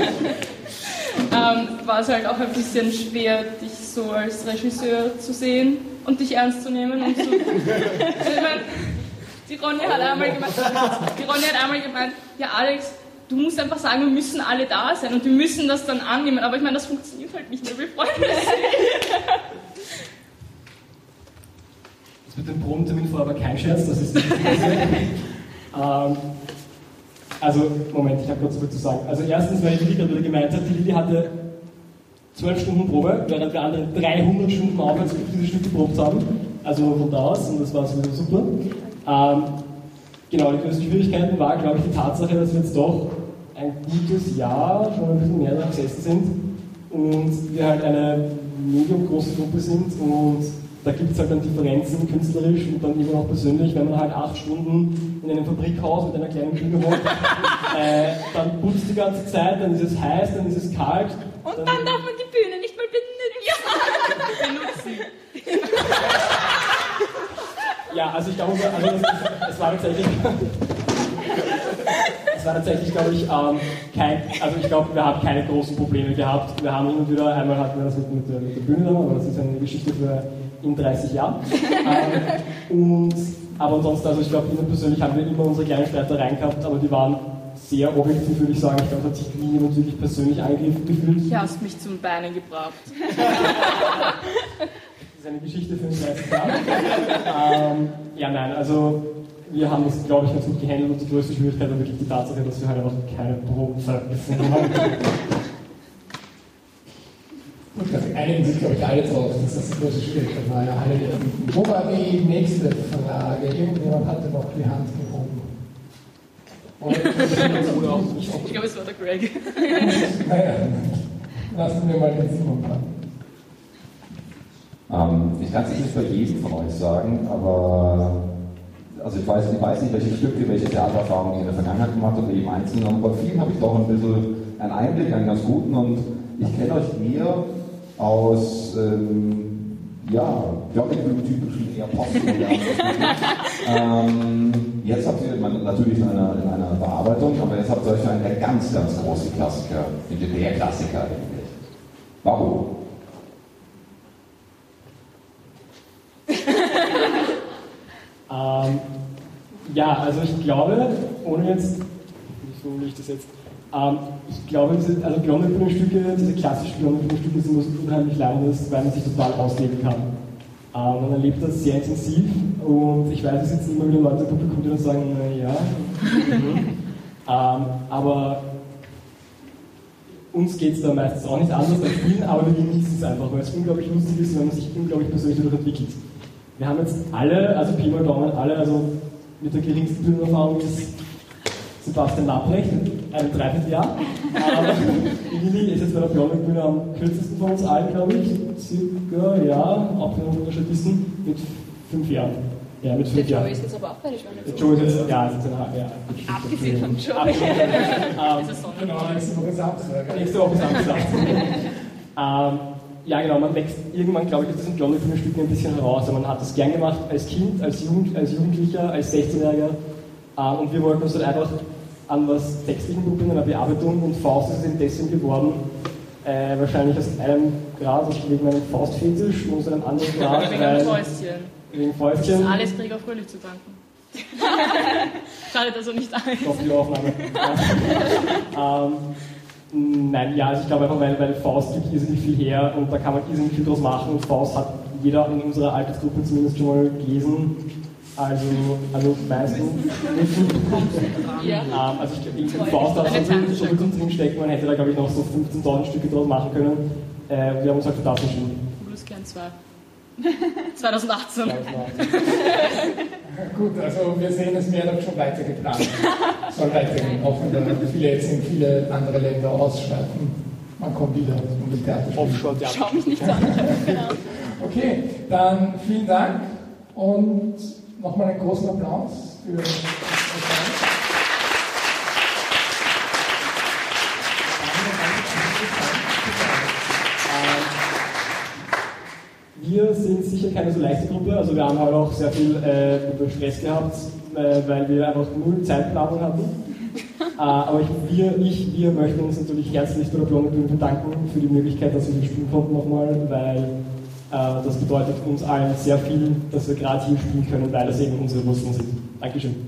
ähm, war es halt auch ein bisschen schwer, dich so als Regisseur zu sehen und dich ernst zu nehmen. Und so. Also ich mein, die Ronja hat einmal gemeint, die Ronja hat einmal gemeint, ja Alex, du musst einfach sagen, wir müssen alle da sein und wir müssen das dann annehmen. Aber ich meine, das funktioniert halt nicht, weil wir Freunde sind. Das mit dem Probentermin war aber kein Scherz, das ist nicht ähm, Also, Moment, ich habe gerade so viel zu sagen. Also erstens, weil die Lili gerade wieder gemeint hat, die Lili hatte zwölf Stunden Probe, während wir andere dreihundert Stunden Arbeit für dieses Stück geprobt haben. Also von da aus, und das war sowieso super. Ähm, genau, die größte Schwierigkeiten war, glaube ich, die Tatsache, dass wir jetzt doch ein gutes Jahr, schon ein bisschen mehr da gesessen sind und wir halt eine medium große Gruppe sind, und da gibt es halt dann Differenzen künstlerisch und dann immer noch persönlich, wenn man halt acht Stunden in einem Fabrikhaus mit einer kleinen Küche wohnt, äh, dann putzt die ganze Zeit, dann ist es heiß, dann ist es kalt. Und dann, dann darf man die Bühne nicht mal benutzen. Ja, also ich glaube, also es, es war tatsächlich, es war tatsächlich, glaube ich, ähm, kein, also ich glaube, wir haben keine großen Probleme gehabt. Wir haben hin und wieder, einmal hatten wir das mit, mit, der, mit der Bühne dann, aber das ist eine Geschichte für in dreißig Jahren. ähm, und, aber ansonsten, also ich glaube, Ihnen persönlich haben wir immer unsere kleinen Streitereien gehabt, aber die waren sehr objektiv, würde ich sagen. Ich glaube, da hat sich nie jemand wirklich persönlich angegriffen gefühlt. Du hast mich zum Beinen gebracht. Das ist eine Geschichte für den dreißig Jahren. ähm, ja, nein, also wir haben das, glaube ich, ganz gut gehandelt, und die größte Schwierigkeit war wirklich die Tatsache, dass wir halt einfach keine Probenzeit gefunden haben. Gut, da einigen sich, glaube ich, alle drauf, dass das die große Schwierigkeit war. Ja, alle, wo war die nächste Frage? Irgendjemand hatte noch die Hand gehoben. Ich glaube, es war der Greg. Naja, lassen wir mal den Simon dran. Ähm, ich kann es nicht bei jedem von euch sagen, aber also ich weiß, ich weiß nicht, welche Stücke, welche Theatererfahrungen ihr in der Vergangenheit gemacht habt, bei jedem Einzelnen, aber bei vielen habe ich doch ein bisschen einen Einblick, einen ganz guten, und ich kenne euch eher aus, ähm, ja, Jogging-typischen eher Pop-Programmen. ähm, jetzt habt ihr man, natürlich in einer, in einer Bearbeitung, aber jetzt habt ihr euch für einen der ganz, ganz großen Klassiker, der Klassiker eigentlich. Warum? ähm, ja, also ich glaube, ohne jetzt, wie will ich das jetzt, ähm, ich glaube, diese, also Blondie-Bühnenstücke, diese klassischen Blondie-Bühnenstücke sind was unheimlich Leibendes, weil man sich total ausleben kann. Ähm, man erlebt das sehr intensiv und ich weiß, es sitzen immer wieder Leute im Publikum, die dann sagen, na ja, ähm, aber uns geht es da meistens auch nicht anders beim Spielen, aber wir genießen es einfach, weil es unglaublich lustig ist, wenn man sich unglaublich persönlich dadurch entwickelt. Wir haben jetzt alle, also Pi mal Daumen, alle, also mit der geringsten Bühnenerfahrung ist Sebastian Lamprecht, ein Dreivierteljahr. Aber Lili ist jetzt bei der Blondie-Bühne am kürzesten von uns allen, glaube ich. Circa, ja, auch wenn wir Unterschied wissen, mit fünf Jahren. Ja, mit fünf der Jahren. Joe ist jetzt aber auch bei der Schwanne. Der Joe ist jetzt, ja, ist jetzt eine, ja. Abgesehen von Joe. ähm, Genau, nächste Woche Samstag. Nächste Woche Samstag. ähm, ja, genau, man wächst irgendwann, glaube ich, aus diesen Blondie-Bühnenstücken ein bisschen heraus. Also man hat das gern gemacht als Kind, als, Jugend, als Jugendlicher, als sechzehnjähriger. Ähm, und wir wollten uns halt einfach an was Textlichen probieren, an der Bearbeitung, und Faust ist eben deswegen geworden, äh, wahrscheinlich aus einem Grad, also wegen einem Faustfetisch, und aus einem anderen Grad, wegen weil, einem Fäustchen. Wegen Fäustchen. Das ist alles Gregor Fröhlich zu danken. Schadet also nicht ein. Ich hoffe, die Aufnahme. ähm, nein, ja, also ich glaube einfach, weil, weil Faust gibt irrsinnig viel her und da kann man irrsinnig viel draus machen, und Faust hat jeder in unserer Altersgruppe zumindest schon mal gelesen. Also, also meistens. Ja. ähm, also ich glaube, Faust hat so viel drin stecken, man hätte da, glaube ich, noch so fünfzehntausend Stücke draus machen können. Äh, wir haben uns halt für das entschieden. Blueskern zwei. zweitausendachtzehn. Gut, also wir sehen, es wäre doch schon weiter geplant. Es soll weitergehen, auch wenn da viele jetzt in viele andere Länder ausschreiten. Man kommt wieder um das Theater. Offshore-Theater. Schau mich nicht an. Genau. Okay, dann vielen Dank und nochmal einen großen Applaus für das Wir sind sicher keine so leichte Gruppe, also wir haben heute auch sehr viel äh, Stress gehabt, äh, weil wir einfach null Zeitplanung hatten. äh, aber ich, wir, ich, wir möchten uns natürlich herzlich bei der Blondie-Bühne bedanken für die Möglichkeit, dass wir hier spielen konnten nochmal, weil äh, das bedeutet uns allen sehr viel, dass wir gerade hier spielen können, weil das eben unsere Wurzeln sind. Dankeschön.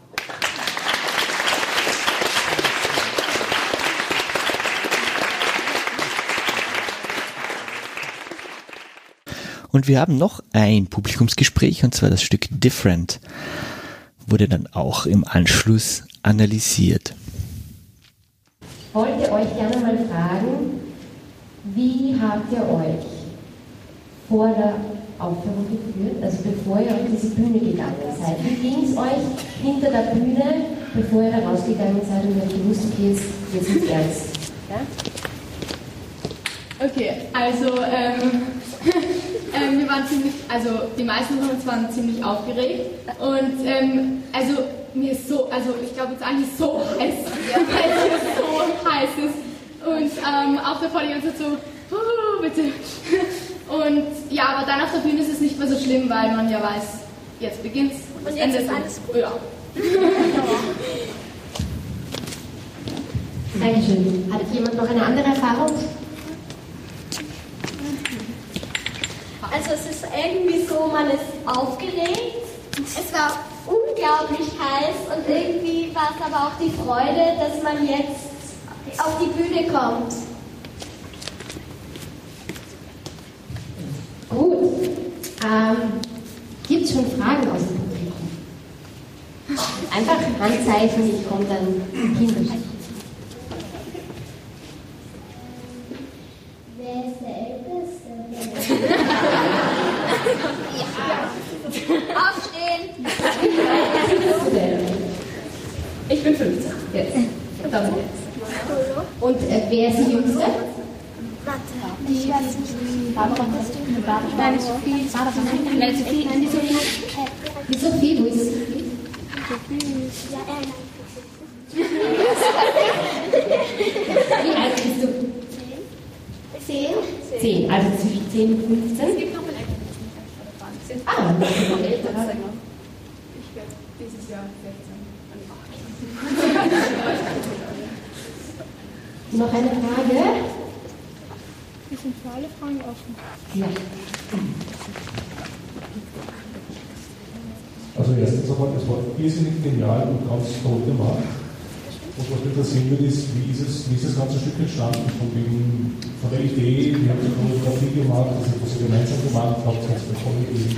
Und wir haben noch ein Publikumsgespräch, und zwar das Stück Different. Wurde dann auch im Anschluss analysiert. Ich wollte euch gerne mal fragen, wie habt ihr euch vor der Aufführung gefühlt, also bevor ihr auf diese Bühne gegangen seid? Wie ging es euch hinter der Bühne, bevor ihr da rausgegangen seid und ihr habt gewusst, okay, jetzt, jetzt ist ernst? Ja? Okay, also ähm, ähm, wir waren ziemlich, also die meisten von uns waren ziemlich aufgeregt und ähm, also mir ist so, also ich glaube jetzt eigentlich so heiß, weil es so heiß ist und ähm, auch davor die ganze Zeit so, uh, bitte. Und ja, aber dann auf der Bühne ist es nicht mehr so schlimm, weil man ja weiß, jetzt beginnt's und, und jetzt ist alles gut. Ja. Dankeschön. Hat jemand noch eine andere Erfahrung? Also es ist irgendwie so, man ist aufgeregt, es war unglaublich heiß und irgendwie war es aber auch die Freude, dass man jetzt auf die Bühne kommt. Gut. Ähm, Gibt es schon Fragen aus dem Publikum? Einfach Handzeichen, ich komme dann hin. Wer ist der Älteste? Ja. Aufstehen! Ich bin fünfzehn. Dann. Und äh, wer ist die Jüngste? Die Barbara. Nein, die Sophie. Nein, die Sophie. Nein, die Sophie. Die Sophie, wo ist sie? Wie alt bist du? Zehn. Zehn, also zwischen zehn und fünfzehn. Es gibt noch ein Ah, dann bist du noch älter. Ich werde dieses Jahr sechzehn. Noch eine Frage? Wir sind für alle Fragen offen. Ja. Also erstens einmal, es war irrsinnig genial und ganz toll gemacht. Und was mich interessieren würde, ist, wie ist, es, wie ist das ganze Stück entstanden? Von, dem, von der Idee, wie habt ihr Choreografie gemacht, also was ihr gemeinsam gemacht habt, was bekommen Ideen?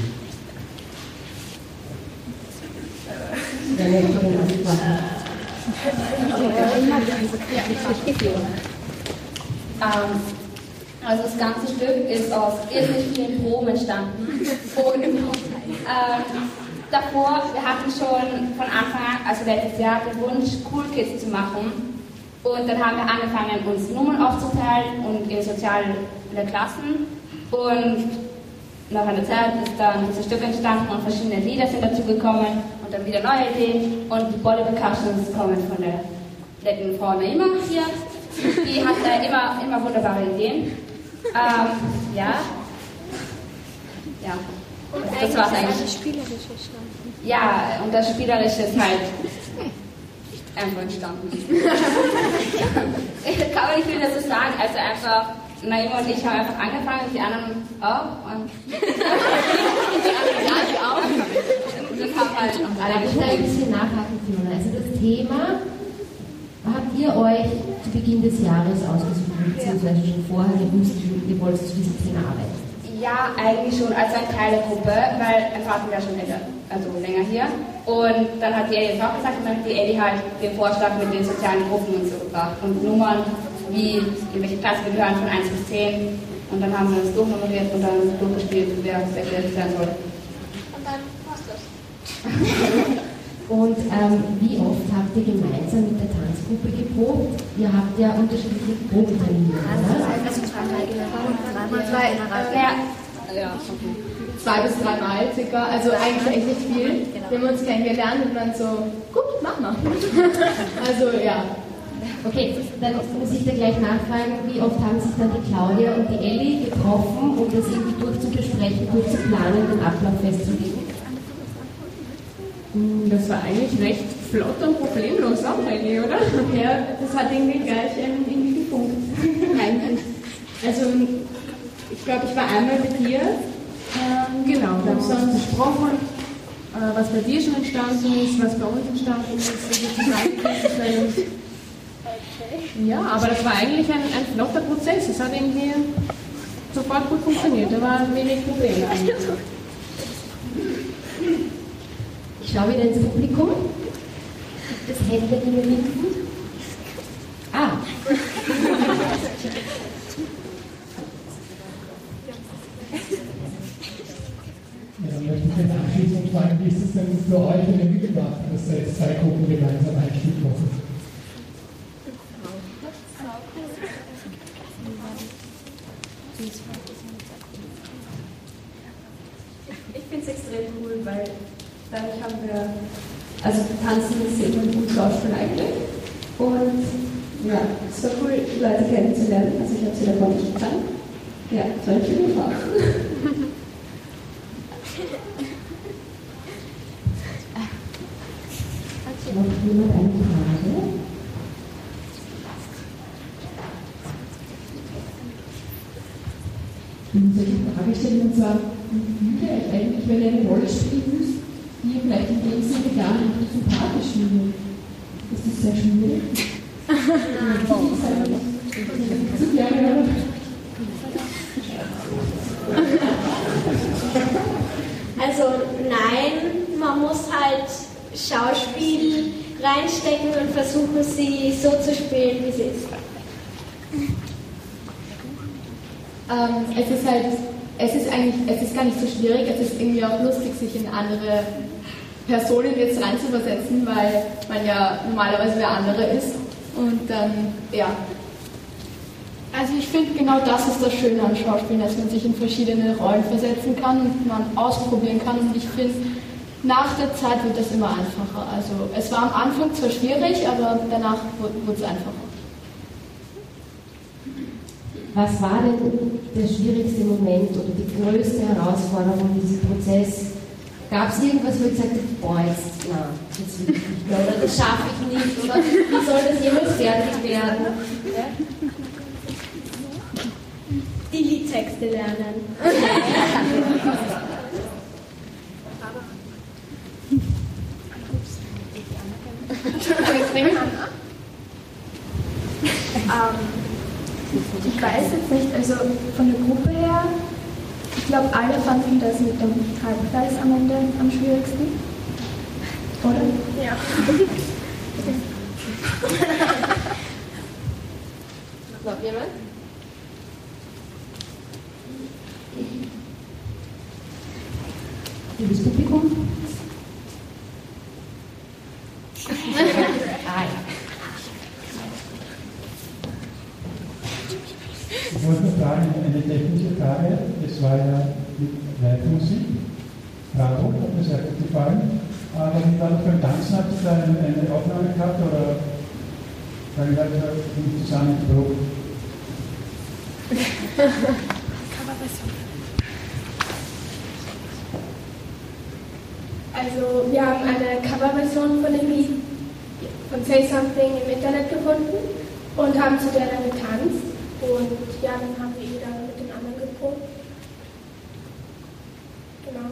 Ähm, also das ganze Stück ist aus irrsinnig vielen Proben entstanden. Und ähm, davor, wir hatten schon von Anfang an, also letztes Jahr, den Wunsch, Cool Kids zu machen. Und dann haben wir angefangen, uns Nummern aufzuteilen und in soziale Klassen. Und nach einer Zeit ist dann dieses Stück entstanden und verschiedene Lieder sind dazugekommen und dann wieder neue Ideen. Und die Body Percussions kommen von der netten Frau Naima hier. Die hat da immer, immer wunderbare Ideen. Ähm, ja. Ja. Und das war's eigentlich. Das Spielerische entstanden. Ja, und das Spielerische ist halt einfach entstanden. Kann man nicht viel dazu sagen. Also einfach, Naima und ich haben einfach angefangen, die anderen auch. Und die anderen ja, die auch. Und das haben halt noch alle. Ich will ein bisschen nachhaken, Fiona. Also das Thema habt ihr euch zu Beginn des Jahres ausgesucht, beziehungsweise schon vorher gewusst, ihr wollt zu diesem Thema arbeiten? Ja, eigentlich schon als eine kleine Gruppe, weil mein Vater war schon älter, also länger hier. Und dann hat die Ellie das auch gesagt und dann hat die Ellie halt den Vorschlag mit den sozialen Gruppen und so gebracht. Und Nummern, wie in welche Klasse wir gehören, von eins bis zehn. Und dann haben wir das durchnummeriert und dann durchgespielt, wer welche jetzt sein soll. Und dann passt das. Und ähm, wie oft habt ihr gemeinsam mit der Tanzgruppe geprobt? Ihr habt ja unterschiedliche Probentermine, oder? Also zweimal zwei, ja, zwei bis dreimal circa, also eigentlich echt nicht viel. Wir haben uns kennengelernt und dann so, gut, mach mal. Also ja. Okay, dann muss ich da gleich nachfragen, wie oft haben sich dann die Claudia und die Ellie getroffen, um das irgendwie durchzubesprechen, durchzuplanen, den Ablauf festzulegen? Das war eigentlich recht flott und problemlos auch, Ellie, oder? Ja, das hat irgendwie gleich ähm, irgendwie gefunkt. Also, ich glaube, ich war einmal mit dir. Ähm, genau, wir haben sonst besprochen, äh, was bei dir schon entstanden ist, was bei uns entstanden ist, wie wir zusammengekommen sind. Ja, aber das war eigentlich ein, ein flotter Prozess. Es hat irgendwie sofort gut funktioniert. Da waren wenig Probleme. Ich schaue wieder ins Publikum. Das Hände in den Linken. Ah. Ja, dann möchte ich jetzt abschließen und fragen, wie ist es denn für euch in den Mitmachen, dass da jetzt zwei Gruppen gemeinsam ein Stück machen? Ich finde es extrem cool, weil dadurch haben wir, also tanzen ist sehr gut und Schauspiel eigentlich. Und ja, es war cool, die Leute kennenzulernen. Also ich habe sie davon nicht gekannt. Ja, es war ein schöner Tag. Noch jemand eine Frage? Ich möchte eine Frage stellen, und zwar, wie fühlt ihr euch eigentlich, wenn ihr eine Rolle spielen müsst, die ihr vielleicht in dem Sinne gar nicht sympathisch findet? Ist das sehr schwierig? Zu gerne, Also nein, man muss halt Schauspiel reinstecken und versuchen, sie so zu spielen, wie sie ist. Ähm, es ist halt, es ist eigentlich, es ist gar nicht so schwierig, es ist irgendwie auch lustig, sich in andere Personen jetzt reinzuversetzen, weil man ja normalerweise wer andere ist. Und dann, ja. Also ich finde, genau das ist das Schöne an Schauspielen, dass man sich in verschiedene Rollen versetzen kann und man ausprobieren kann. Und ich finde, nach der Zeit wird das immer einfacher. Also es war am Anfang zwar schwierig, aber danach wurde es einfacher. Was war denn der schwierigste Moment oder die größte Herausforderung in diesem Prozess? Gab es irgendwas, wo ich gesagt habe, boah, jetzt, na, das will ich nicht mehr, oder das schaffe ich nicht, oder wie soll das jemals fertig werden? Ja? Die Liedtexte lernen. ähm, ich weiß jetzt nicht, also von der Gruppe her, ich glaube, alle fanden das mit dem Halbkreis am Ende am schwierigsten. Oder? Ja. Noch jemand? Liebes Publikum? Ah, ja. Ich wollte nur fragen, eine technische Frage. Es war ja mit Live-Musik. Bravo, hat mir sehr gut gefallen. Aber wie war das beim Tanzen? Hat es da eine, eine Aufnahme gehabt oder weil ich halt nicht zusammengeprobt? Also wir haben eine Coverversion von dem Lied von Say Something im Internet gefunden und haben zu der dann getanzt. Und ja, dann haben wir jeder mit den anderen geprobt. Genau.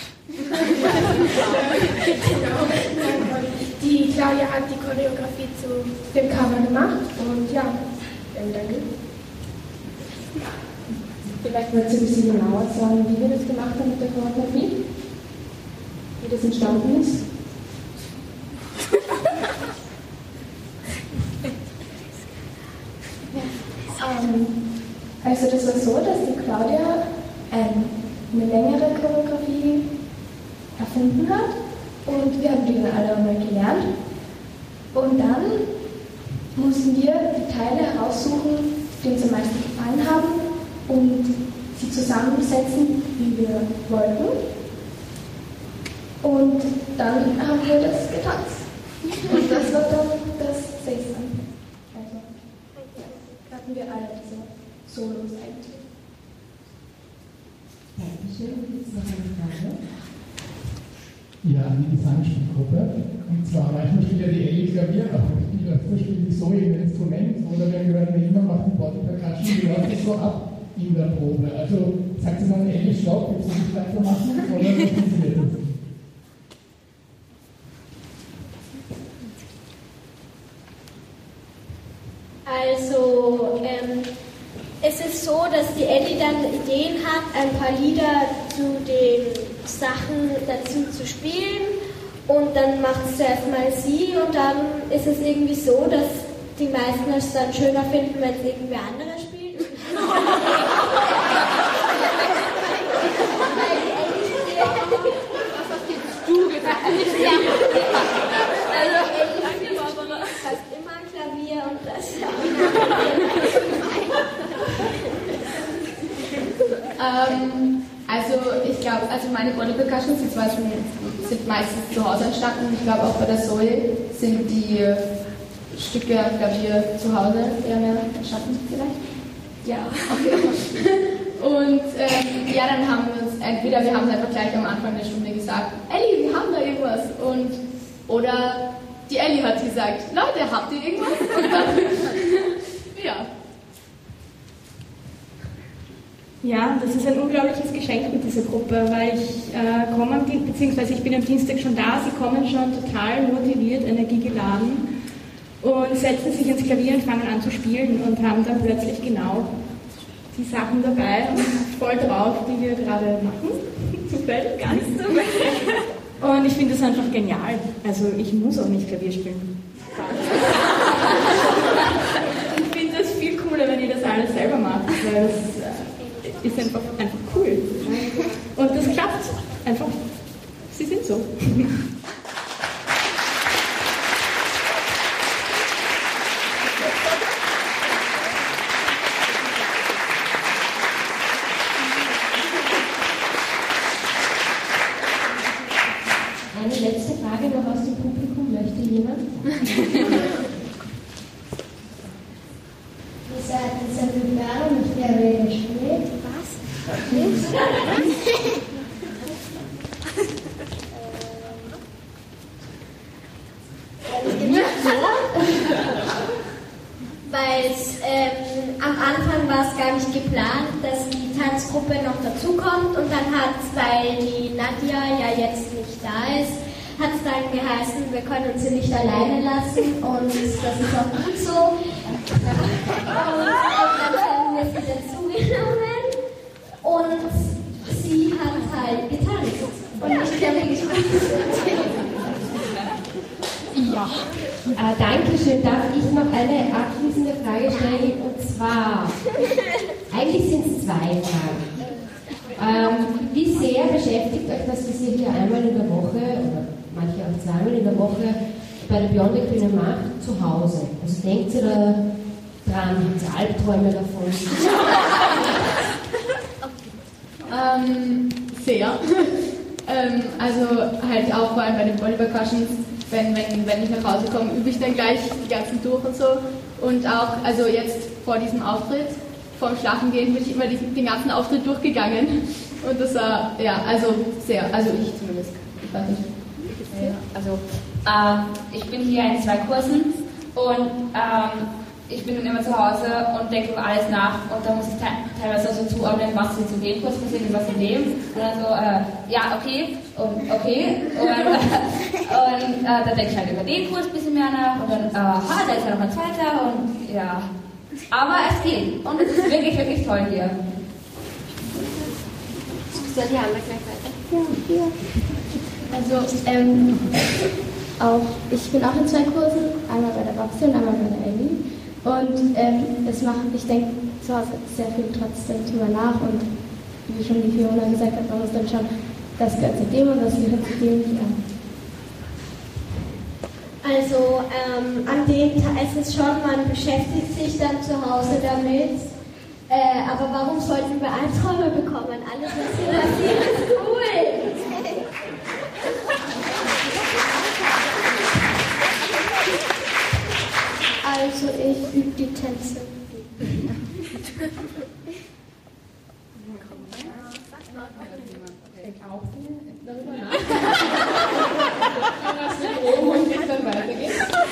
genau. Die Claudia hat die Choreografie zu dem Cover gemacht und ja, dann danke. Vielleicht wollt ihr ein bisschen genauer sagen, wie wir das gemacht haben mit der Choreografie? Wie das entstanden ist? ähm, also das war so, dass die Claudia ähm, eine längere Choreografie erfunden hat und wir haben die dann alle einmal gelernt und dann mussten wir die Teile heraussuchen, die uns am meisten gefallen haben und sie zusammensetzen, wie wir wollten. Und dann haben wir das getanzt. Und das war dann das Say-Something. Also hatten wir alle diese Solos eigentlich. Dankeschön. Gibt es noch eine Frage? Ja, an die Gesangsspielgruppe. Und zwar manchmal spielt ja die Ellie Klavier, aber da spielt die so ein Instrument oder wir hören ja immer macht die Body Percussion, die läuft das so ab in der Probe. Also sagt sie dann Ellie Stopp, jetzt muss ich weitermachen oder wie funktioniert das? Also, ähm, es ist so, dass die Ellie dann Ideen hat, ein paar Lieder zu den Sachen dazu zu spielen und dann macht es zuerst mal sie und dann ist es irgendwie so, dass die meisten es dann schöner finden, wenn es irgendwer anderes spielt. Was hast jetzt du gesagt? Ja. Also Ellie spielt fast immer Klavier und das. ähm, also ich glaube, also meine Body Percussions sind, zwar schon, sind meistens zu Hause entstanden. Ich glaube auch bei der Zoe sind die Stücke am Klavier zu Hause eher mehr entstanden vielleicht. Ja, okay. Und ähm, ja, dann haben wir uns entweder, wir haben es einfach gleich am Anfang der Stunde gesagt, Ellie, wir haben da irgendwas. Und, oder die Ellie hat gesagt, Leute, habt ihr irgendwas? Und dann, ja. Ja, das ist ein unglaubliches Geschenk mit dieser Gruppe, weil ich äh, komme am Dienstag, beziehungsweise ich bin am Dienstag schon da, sie kommen schon total motiviert, energiegeladen und setzen sich ins Klavier und fangen an zu spielen und haben dann plötzlich genau die Sachen dabei und voll drauf, die wir gerade machen. Zufällig, ganz zufällig. Und ich finde das einfach genial. Also ich muss auch nicht Klavier spielen. Ich finde das viel cooler, wenn ihr das alles selber macht, weil es ist einfach, einfach cool. Und das klappt einfach. Sie sind so. seid ihr Bewerbung, mit der wir gespielt? Was? Weil ähm, am Anfang war es gar nicht geplant, dass die Tanzgruppe noch dazukommt und dann hat es, weil die Nadja ja jetzt nicht da ist, hat es dann geheißen, wir können uns sie nicht alleine lassen und das ist auch gut so. Und dann haben wir sie dazugenommen und sie hat halt getanzt und ich Klavier gespielt. Ja. Äh, Dankeschön. Darf ich noch eine abschließende Frage stellen? Und zwar, eigentlich sind es zwei Fragen. Ähm, wie sehr beschäftigt euch das, was ihr hier einmal in der Woche, oder manche auch zweimal in der Woche, bei der Bionic Bühne macht, zu Hause? Also denkt ihr da dran, habt ihr Albträume davon? ähm, sehr. ähm, also halt auch vor allem bei den Body Percussions. Wenn, wenn, wenn ich nach Hause komme, übe ich dann gleich die ganzen durch und so. Und auch, also jetzt vor diesem Auftritt, vor dem Schlafen gehen, bin ich immer den, den ganzen Auftritt durchgegangen. Und das war, ja, also sehr, also ich zumindest. Ich weiß nicht. Ja, also, äh, ich bin hier in zwei Kursen und ähm, ich bin dann immer zu Hause und denke über alles nach und da muss ich te teilweise so zuordnen, was jetzt in dem Kurs passiert und was in dem. Und dann so, äh, ja, okay, und okay. Und, äh, und äh, dann denke ich halt über den Kurs ein bisschen mehr nach und dann, aha, da ist ja noch ein zweiter und ja. Aber es geht und es ist wirklich, wirklich toll hier. Soll die andere gleich weiter? Ja, hier. Also, ähm, auch, ich bin auch in zwei Kursen, einmal bei der Roxy und einmal bei der Ellie. Und ähm, das macht, ich denke zu Hause sehr viel trotzdem drüber nach und wie schon die Fiona gesagt hat, man muss dann schon, das gehört zu dem und das gehört zu dem. Ja. Also ähm, an dem Tag ist es schon, man beschäftigt sich dann zu Hause damit. Äh, aber warum sollten wir Albträume bekommen? Alles, was hier passiert, ist cool. Also ich übe die Tänze. Denk auch darüber nach. Was mit Proben und wie es dann weitergeht.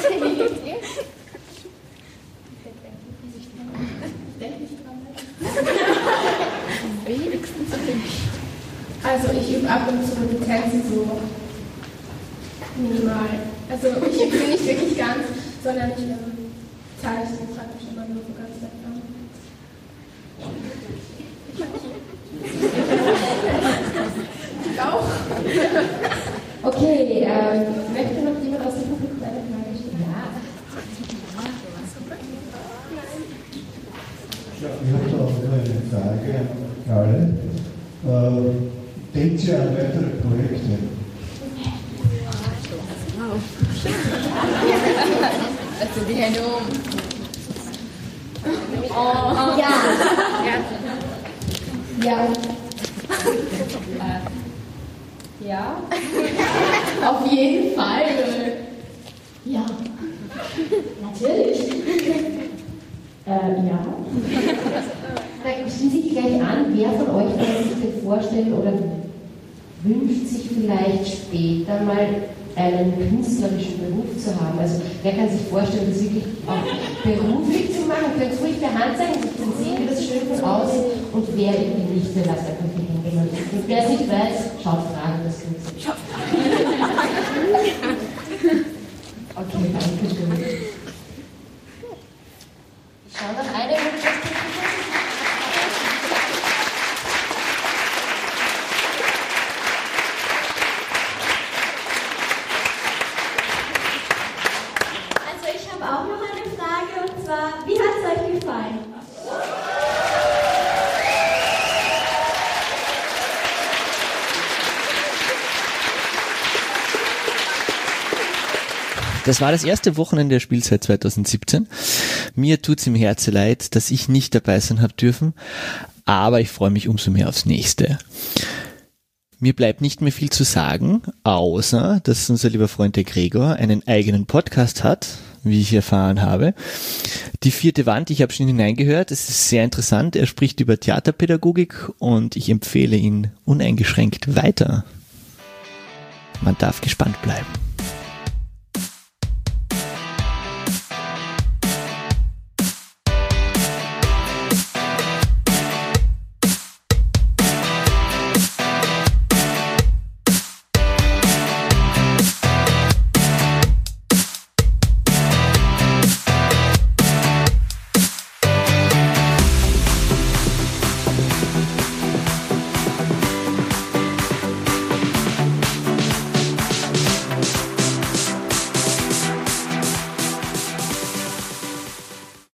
Ich denke nicht dran. Wenigstens Also ich übe ab und zu die Tänze so minimal. Also ich übe sie nicht wirklich ganz, sondern ich ähm, zeichne praktisch immer nur so ganz langsam. Ich auch. Okay, ähm, möchte noch jemand aus dem Publikum eine Frage stellen? Ja. Ja, ich habe da auch eine Frage an alle. Äh, denkt ihr an weitere Projekte? Also die Hände um. Oh. Ja. Ja. Äh, ja. Auf jeden Fall. Ja. Natürlich. äh, ja. Dann schließe ich gleich an, wer von euch kann sich denn vorstellen oder wünscht sich vielleicht später mal einen künstlerischen Beruf zu haben. Also wer kann sich vorstellen, das wirklich auch beruflich zu machen? Könnt ihr ruhig per Hand sagen, dann sehen wir das schön von außen. Und wer irgendwie nicht, der lasst einfach die Hände mal. Und wer es nicht weiß, schaut Fragen, das könnt ihr. Okay, danke schön. Ich schaue noch eine Minute. Auch noch eine Frage und zwar, wie hat es euch gefallen? Das war das erste Wochenende der Spielzeit zwanzig siebzehn. Mir tut's im Herzen leid, dass ich nicht dabei sein habe dürfen, aber ich freue mich umso mehr aufs nächste. Mir bleibt nicht mehr viel zu sagen, außer, dass unser lieber Freund der Gregor einen eigenen Podcast hat, wie ich erfahren habe. Die vierte Wand, ich habe schon hineingehört, es ist sehr interessant. Er spricht über Theaterpädagogik und ich empfehle ihn uneingeschränkt weiter. Man darf gespannt bleiben.